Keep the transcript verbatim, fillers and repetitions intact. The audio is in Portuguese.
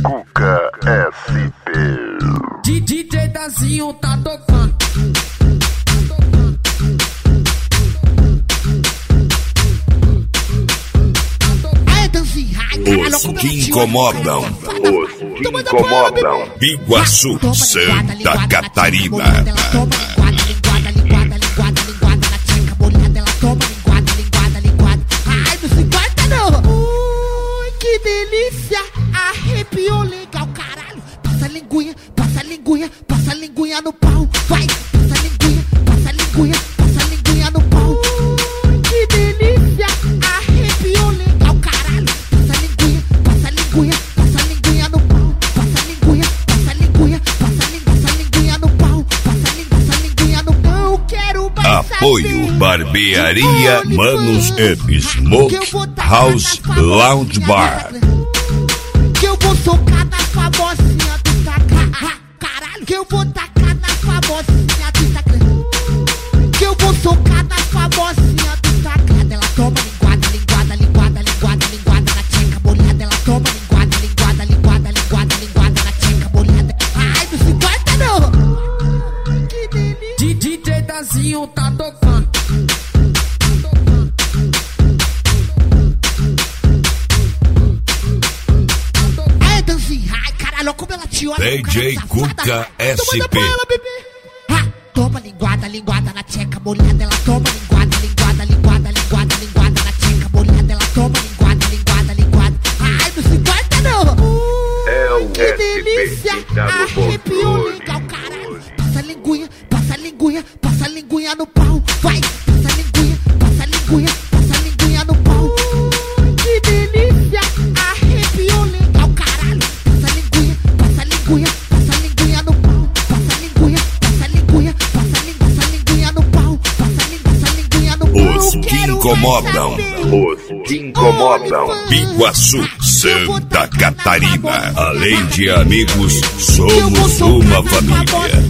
Cuca S P. D J Dazinho tá tocando. Os que incomodam, os que incomodam. Biguaçu, Santa Catarina. Ai, não se corta não. Ui, que delícia. Arrepiou legal, caralho. Passa linguinha, passa linguinha, passa linguinha no pau. Vai, passa linguinha, passa linguinha, passa linguinha no pau. Ui, que delícia. Arrepiou legal, caralho. Passa linguinha, passa linguinha, passa linguinha no pau. Passa linguinha, passa linguinha, passa linguinha, passa linguinha no pau. Passa linguinha, passa linguinha no pau. Eu quero mais Apoio Barbearia Manos e Smoke House Lounge Bar. Que eu vou socar na famosinha do Instagram. Caralho, que eu vou tacar na famosinha do Instagram. Que eu vou socar na famosinha do Instagram. Ela toma linguada, linguada, linguada, linguada, linguada na tcheca molhada. Ela toma linguada, linguada, linguada, linguada, linguada na tcheca molhada. Ai, não se corta não. Que delícia. D J Dazinho tá tocando. D J Cuca S P. Toma linguada, linguada na tcheca molhada. Ela toma linguada, linguada, linguada, linguada, linguada na tcheca molhada. Ela toma linguada, linguada, linguada. Ai, não se corta não. É o que delícia. Arrepiou legal, caralho. Passa linguinha, passa linguinha, passa linguinha no pau. Vai, passa linguinha, passa linguinha, passa linguinha no pau. Que delícia. Arrepiou legal, caralho. Passa linguinha, passa linguinha, passa linguinha no pau. Passa linguinha, passa linguinha, passa linguinha, passa linguinha no pau. Passa linguinha, passa linguinha no pau. Os que incomodam, Os que incomodam. Biguaçu, Santa Catarina. Além de amigos, somos uma família.